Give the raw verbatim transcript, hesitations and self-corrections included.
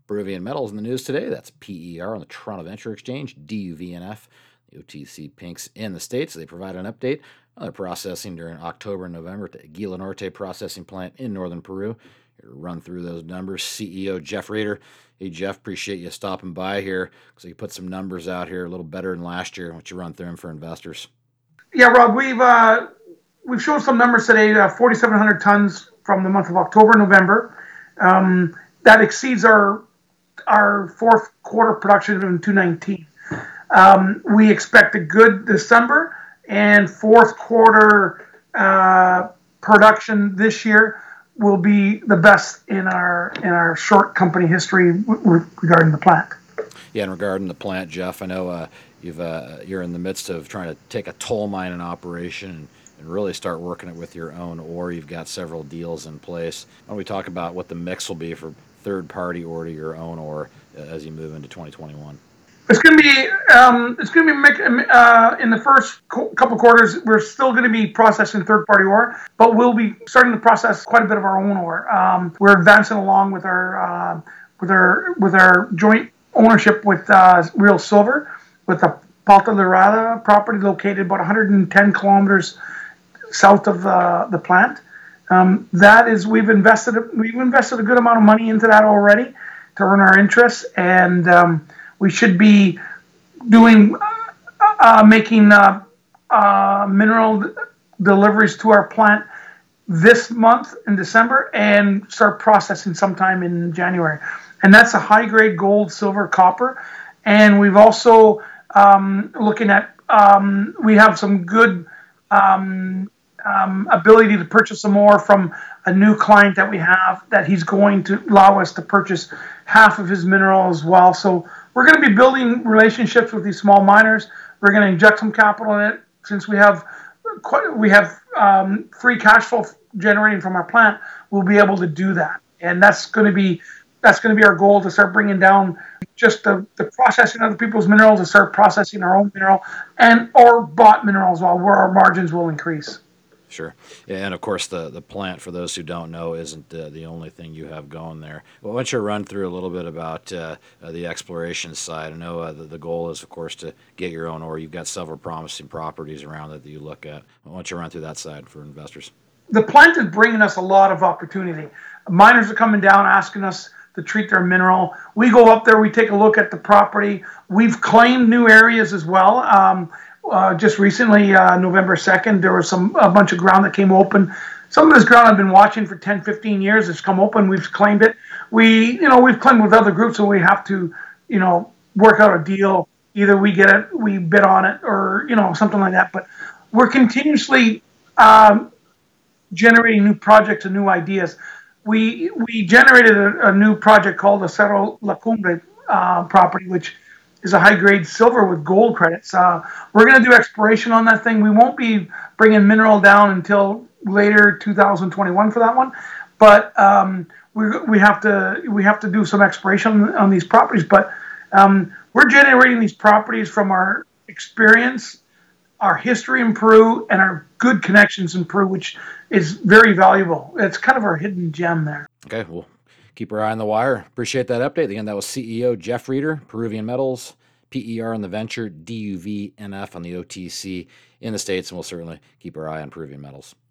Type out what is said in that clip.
Peruvian Metals in the news today. That's P E R on the Toronto Venture Exchange, D U V N F, the O T C Pinks in the States. They provide an update on their processing during October and November at the Aguila Norte processing plant in northern Peru. Here to run through those numbers, C E O Jeff Reeder. Hey, Jeff, appreciate you stopping by here because you put some numbers out here a little better than last year. Why don't you run through them for investors? Yeah, Rob, we've uh, we've shown some numbers today. Uh, forty-seven hundred tons from the month of October, November. Um, that exceeds our our fourth quarter production in two nineteen. Um, we expect a good December and fourth quarter uh, production this year will be the best in our in our short company history w- w- regarding the plant. Yeah, and regarding the plant, Jeff, I know uh, you've uh, you're in the midst of trying to take a toll mine in operation and, and really start working it with your own ore. You've got several deals in place. Why don't we talk about what the mix will be for third-party ore to your own ore uh, as you move into twenty twenty-one? It's going to be um, it's going to be uh, in the first co- couple quarters. We're still going to be processing third party ore, but we'll be starting to process quite a bit of our own ore. Um, we're advancing along with our uh, with our with our joint ownership with uh, Real Silver, with the Palta Dorada property located about one hundred ten kilometers south of uh, the plant. Um, that is, we've invested we've invested a good amount of money into that already to earn our interest, and um, we should be doing uh, making uh, uh, mineral deliveries to our plant this month in December and start processing sometime in January. And that's a high grade gold, silver, copper. And we've also um, looking at um, we have some good um, um, ability to purchase some more from a new client that we have that he's going to allow us to purchase half of his mineral as well. So we're going to be building relationships with these small miners. We're going to inject some capital in it since we have quite, we have um, free cash flow generating from our plant. We'll be able to do that, and that's going to be that's going to be our goal, to start bringing down just the, the processing of other people's minerals and start processing our own mineral and or bought minerals, while where our margins will increase. Sure. Yeah, and of course, the, the plant, for those who don't know, isn't uh, the only thing you have going there. Well, why don't you run through a little bit about uh, uh, the exploration side? I know uh, the, the goal is, of course, to get your own ore. You've got several promising properties around that that you look at. Why don't you run through that side for investors? The plant is bringing us a lot of opportunity. Miners are coming down asking us to treat their mineral. We go up there, we take a look at the property. We've claimed new areas as well. Um, Uh, just recently, uh, November second, there was some a bunch of ground that came open. Some of this ground I've been watching for ten, fifteen years. It's come open. We've claimed it. We, you know, we've claimed with other groups, so we have to, you know, work out a deal. Either we get it, we bid on it, or, you know, something like that. But we're continuously um, generating new projects and new ideas. We we generated a, a new project called the Cerro La Cumbre uh, property, which is a high-grade silver with gold credits. Uh, we're going to do exploration on that thing. We won't be bringing mineral down until later two thousand twenty-one for that one, but um, we we have to we have to do some exploration on, on these properties. But um, we're generating these properties from our experience, our history in Peru, and our good connections in Peru, which is very valuable. It's kind of our hidden gem there. Okay, well, keep our eye on the wire. Appreciate that update. Again, that was C E O Jeff Reeder, Peruvian Metals, P E R on the venture, D U V N F on the O T C in the States, and we'll certainly keep our eye on Peruvian Metals.